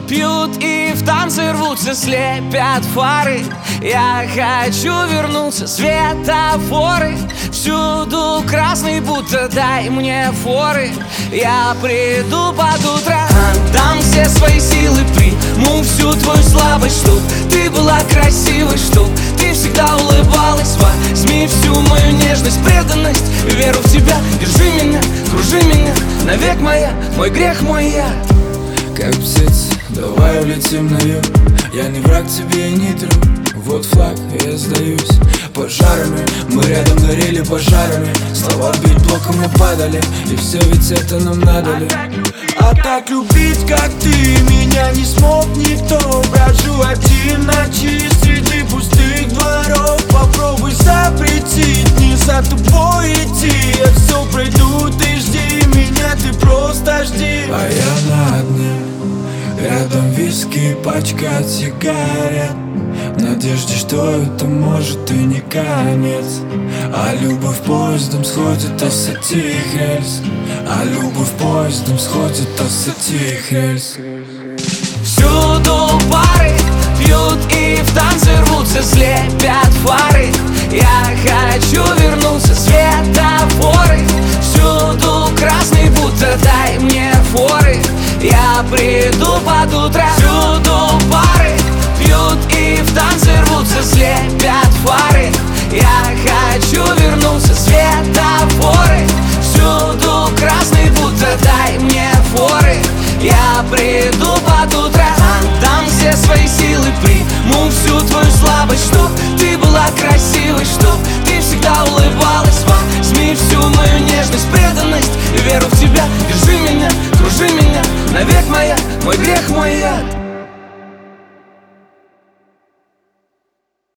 пьют и в танцы рвутся, слепят фары. Я хочу вернуться, светофоры всюду красный, будто дай мне форы. Я приду под утро, отдам все свои силы, приму всю твою слабость, чтоб ты была красивой, чтоб ты всегда улыбалась. Возьми всю мою нежность, преданность, веру в тебя. Держи меня, кружи меня, навек моя, мой грех, мой я. Как птица, давай улетим на юг. Я не враг тебе и не друг. Вот флаг, я сдаюсь пожарами. Мы рядом горели пожарами. Слова бить блоком не падали. И все ведь это нам надо ли? А так любить, как ты, меня не смог никто. Брожу один ночи среди пустых дворов. Попробуй запретить, не за тобой идти. Я все пройду, ты жди меня, ты просто жди. А я на дне, рядом виски, пачка от сигарет. В надежде, что это может и не конец. А любовь поездом сходит с этих рельс. А любовь поездом сходит с этих рельс. Всюду пары пьют и в танцы рвутся, слепят фары. Я хочу вернуться, светофоры всюду красный, будто дай мне форы. Я приду под утро. Всюду пары пьют и в танцы рвутся, слепят фары. Я хочу вернуться, светофоры всюду красный, будто дай мне форы. Я приду под утро, отдам все свои силы, приму всю твою слабость, чтоб ты была красивой, чтоб ты всегда улыбалась. Возьми всю мою нежность, преданность, веру в тебя. Держи меня, кружи меня, навек моя, мой грех,